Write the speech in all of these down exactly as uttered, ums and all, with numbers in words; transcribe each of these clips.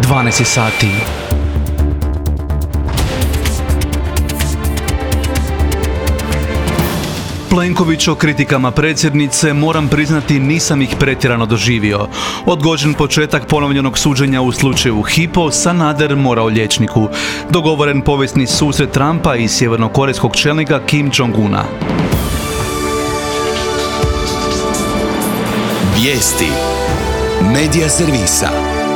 dvanaest sati. Plenković o kritikama predsjednice, moram priznati nisam ih pretjerano doživio. Odgođen početak ponovljenog suđenja u slučaju Hypo, Sanader morao liječniku. Dogovoren povijesni susret Trumpa i sjevernokorejskog čelnika Kim Jong-una. Vijesti Medija servisa.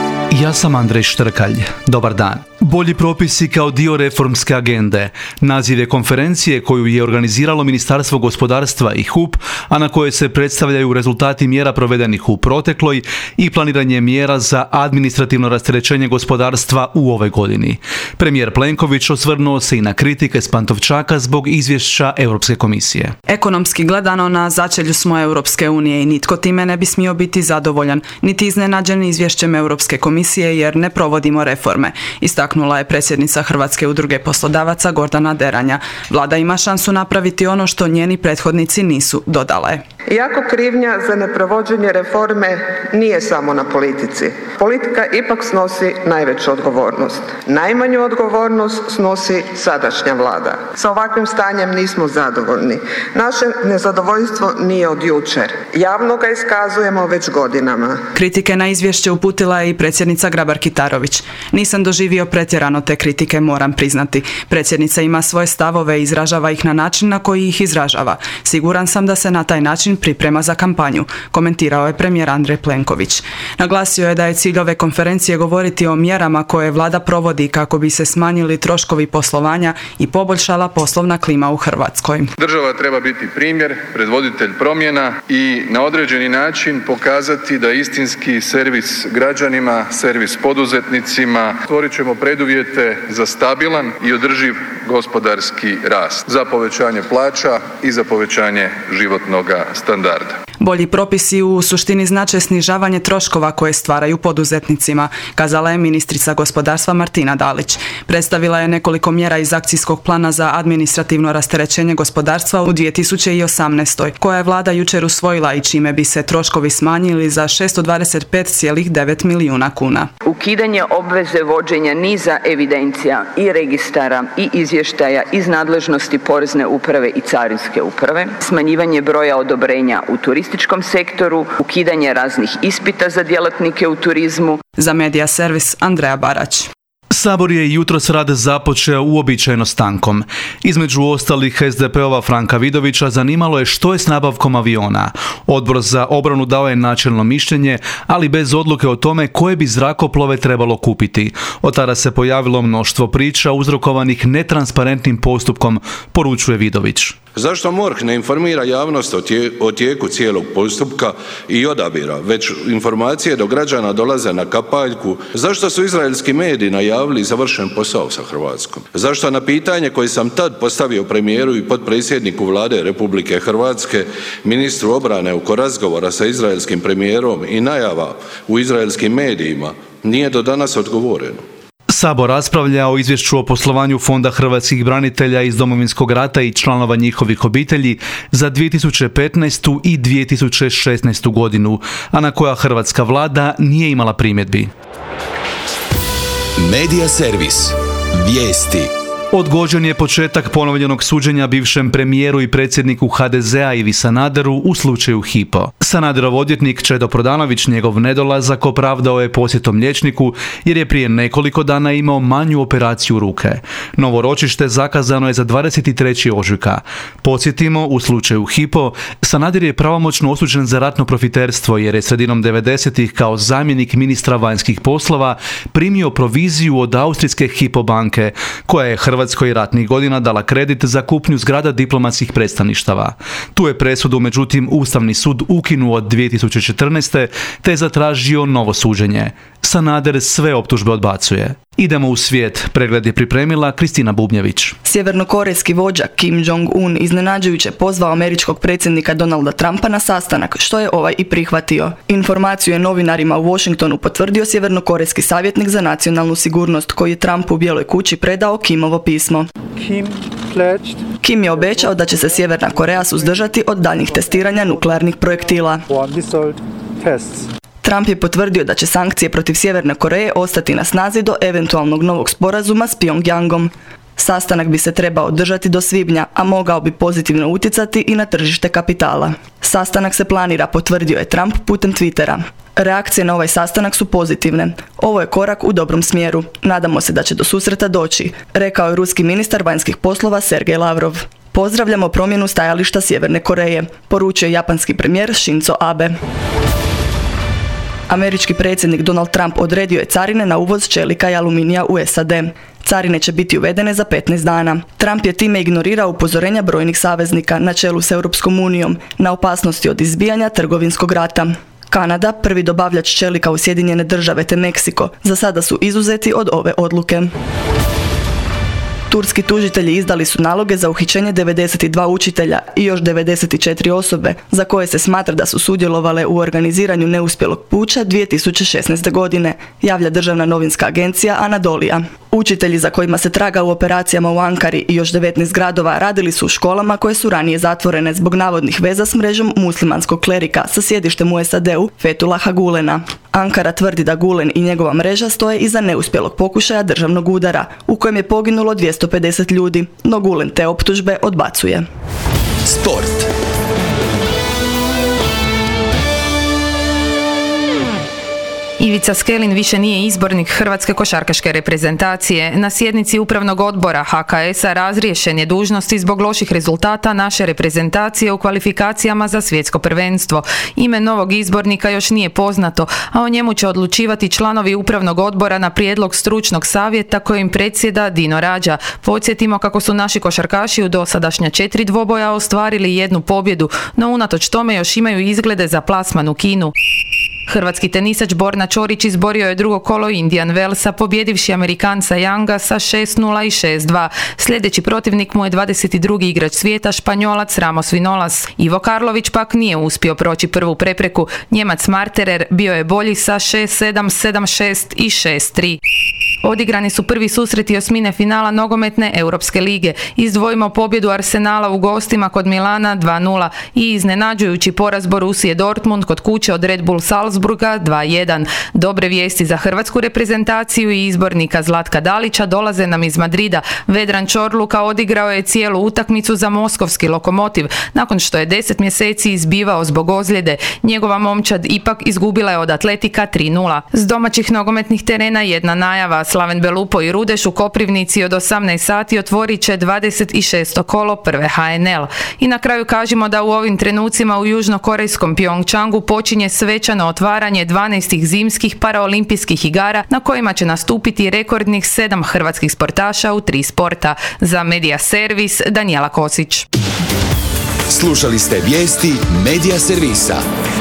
Ja sam Andrej Štrkalj. Dobar dan. Bolji propisi kao dio reformske agende. Naziv je konferencije koju je organiziralo Ministarstvo gospodarstva i H U P, a na kojoj se predstavljaju rezultati mjera provedenih u protekloj i planiranje mjera za administrativno rasterećenje gospodarstva u ovoj godini. Premijer Plenković osvrnuo se i na kritike s Pantovčaka zbog izvješća Europske komisije. Ekonomski gledano na začelju smo Europske unije i nitko time ne bi smio biti zadovoljan, niti iznenađen izvješćem Europske komisije jer ne provodimo reforme. Istaknula je predsjednica Hrvatske udruge poslodavaca Gordana Deranja. Vlada ima šansu napraviti ono što njeni prethodnici nisu, dodala je. Iako krivnja za neprovođenje reforme nije samo na politici, politika ipak snosi najveću odgovornost. Najmanju odgovornost snosi sadašnja vlada. Sa ovakvim stanjem nismo zadovoljni. Naše nezadovoljstvo nije od jučer. Javno ga iskazujemo već godinama. Kritike na izvješće uputila je i predsjednica Grabar-Kitarović. Nisam doživio pretjerano te kritike, moram priznati. Predsjednica ima svoje stavove i izražava ih na način na koji ih izražava. Siguran sam da se na taj način priprema za kampanju, komentirao je premijer Andrej Plenković. Naglasio je da je cilj ove konferencije govoriti o mjerama koje vlada provodi kako bi se smanjili troškovi poslovanja i poboljšala poslovna klima u Hrvatskoj. Država treba biti primjer, predvoditelj promjena i na određeni način pokazati da istinski servis građanima, servis poduzetnicima, stvorit ćemo preduvjete za stabilan i održiv gospodarski rast, za povećanje plaća i za povećanje životnog standarda. Bolji propisi u suštini znače snižavanje troškova koje stvaraju poduzetnicima, kazala je ministrica gospodarstva Martina Dalić. Predstavila je nekoliko mjera iz akcijskog plana za administrativno rasterećenje gospodarstva u dvije tisuće osamnaestoj. koja je vlada jučer usvojila i čime bi se troškovi smanjili za šesto dvadeset pet zarez devet milijuna kuna. Ukidanje obveze vođenja niza evidencija i registara i izvještaja iz nadležnosti Porezne uprave i Carinske uprave, smanjivanje broja odobrenja u turističkom sektoru, ukidanje raznih ispita za djelatnike u turizmu. Za Medija servis Andreja Barać. Sabor je jutros rad započeo uobičajeno stankom. Između ostalih es de pe-ova Franka Vidovića zanimalo je što je s nabavkom aviona. Odbor za obranu dao je načelno mišljenje, ali bez odluke o tome koje bi zrakoplove trebalo kupiti. Od tada se pojavilo mnoštvo priča uzrokovanih netransparentnim postupkom, poručuje Vidović. Zašto M O R H ne informira javnost o, tije, o tijeku cijelog postupka i odabira, već informacije do građana dolaze na kapaljku? Zašto su izraelski mediji najavili završen posao sa Hrvatskom? Zašto na pitanje koje sam tad postavio premijeru i potpredsjedniku vlade Republike Hrvatske, ministru obrane oko razgovora sa izraelskim premijerom i najava u izraelskim medijima, nije do danas odgovoreno? Sabor raspravlja o izvješću o poslovanju Fonda hrvatskih branitelja iz Domovinskog rata i članova njihovih obitelji za dvije tisuće petnaestu i dvije tisuće šesnaestu godinu, a na koja hrvatska vlada nije imala primjedbi. Medija servis. Vijesti. Odgođen je početak ponovljenog suđenja bivšem premijeru i predsjedniku ha de zea Ivi Sanaderu u slučaju Hypo. Sanaderov odvjetnik Čedo Prodanović njegov nedolazak opravdao je posjetom liječniku jer je prije nekoliko dana imao manju operaciju ruke. Novo ročište zakazano je za dvadeset trećeg ožujka. Podsjetimo, u slučaju Hypo, Sanader je pravomoćno osuđen za ratno profiterstvo jer je sredinom devedesetih kao zamjenik ministra vanjskih poslova primio proviziju od austrijske Hypo banke, koja je Hrvatskoj ratnih godina dala kredit za kupnju zgrada diplomatskih predstavništava. Tu je presudu, međutim, Ustavni sud ukinuo dvije tisuće četrnaeste te zatražio novo suđenje. Sanader sve optužbe odbacuje. Idemo u svijet. Pregled je pripremila Kristina Bubnjević. Sjevernokorejski vođa Kim Jong-un iznenađujuće pozvao američkog predsjednika Donalda Trumpa na sastanak, što je ovaj i prihvatio. Informaciju je novinarima u Washingtonu potvrdio sjevernokorejski savjetnik za nacionalnu sigurnost, koji je Trumpu u Bijeloj kući predao Kimovo pismo. Kim pledged. Kim je obećao da će se Sjeverna Koreja suzdržati od daljnjih testiranja nuklearnih projektila. Trump je potvrdio da će sankcije protiv Sjeverne Koreje ostati na snazi do eventualnog novog sporazuma s Pyongyangom. Sastanak bi se trebao održati do svibnja, a mogao bi pozitivno utjecati i na tržište kapitala. Sastanak se planira, potvrdio je Trump putem Twittera. Reakcije na ovaj sastanak su pozitivne. Ovo je korak u dobrom smjeru. Nadamo se da će do susreta doći, rekao je ruski ministar vanjskih poslova Sergej Lavrov. Pozdravljamo promjenu stajališta Sjeverne Koreje, poručio je japanski premijer Shinzo Abe. Američki predsjednik Donald Trump odredio je carine na uvoz čelika i aluminija u S A D. Carine će biti uvedene za petnaest dana. Trump je time ignorirao upozorenja brojnih saveznika na čelu s Europskom unijom na opasnosti od izbijanja trgovinskog rata. Kanada, prvi dobavljač čelika u Sjedinjene Države te Meksiko, za sada su izuzeti od ove odluke. Turski tužitelji izdali su naloge za uhićenje devedeset dva učitelja i još devedeset četiri osobe za koje se smatra da su sudjelovale u organiziranju neuspjelog puča dvije tisuće šesnaeste. godine, javlja državna novinska agencija Anadolija. Učitelji za kojima se traga u operacijama u Ankari i još devetnaest gradova radili su u školama koje su ranije zatvorene zbog navodnih veza s mrežom muslimanskog klerika sa sjedištem u S A D-u Fethullaha Gulena. Ankara tvrdi da Gulen i njegova mreža stoje iza neuspjelog pokušaja državnog udara, u kojem je poginulo dvjesto pedeset ljudi, no Gulen te optužbe odbacuje. Sport. Ivica Skelin više nije izbornik hrvatske košarkaške reprezentacije. Na sjednici upravnog odbora H K S-a razriješen je dužnosti zbog loših rezultata naše reprezentacije u kvalifikacijama za svjetsko prvenstvo. Ime novog izbornika još nije poznato, a o njemu će odlučivati članovi upravnog odbora na prijedlog stručnog savjeta kojim predsjeda Dino Rađa. Podsjetimo kako su naši košarkaši u dosadašnja četiri dvoboja ostvarili jednu pobjedu, no unatoč tome još imaju izglede za plasman u Kinu. Hrvatski tenisač Borna Ćorić izborio je drugo kolo Indian Wellsa pobjedivši Amerikanca Younga sa šest nula i šest dva. Sljedeći protivnik mu je dvadeset drugi igrač svijeta Španjolac Ramos Vinolas. Ivo Karlović pak nije uspio proći prvu prepreku. Njemac Marterer bio je bolji sa šest sedam, sedam šest i šest tri. Odigrani su prvi susreti osmine finala nogometne Europske lige. Izdvojimo pobjedu Arsenala u gostima kod Milana dva nula i iznenađujući poraz Borussije Dortmund kod kuće od Red Bull Salzburga dva jedan. Dobre vijesti za hrvatsku reprezentaciju i izbornika Zlatka Dalića dolaze nam iz Madrida. Vedran Čorluka odigrao je cijelu utakmicu za moskovski Lokomotiv, nakon što je deset mjeseci izbivao zbog ozljede. Njegova momčad ipak izgubila je od Atletika tri nula. S domaćih nogometnih terena jedna najava. Slaven Belupo i Rudeš u Koprivnici od osamnaest sati otvorit će dvadeset šesto kolo prve H N L. I na kraju kažemo da u ovim trenucima u južnokorejskom Pyeongchangu počinje svečano otvaranje dvanaestih zimskih paraolimpijskih igara na kojima će nastupiti rekordnih sedam hrvatskih sportaša u tri sporta. Za Medija Servis, Danijela Kosić. Slušali ste vijesti Medija Servisa.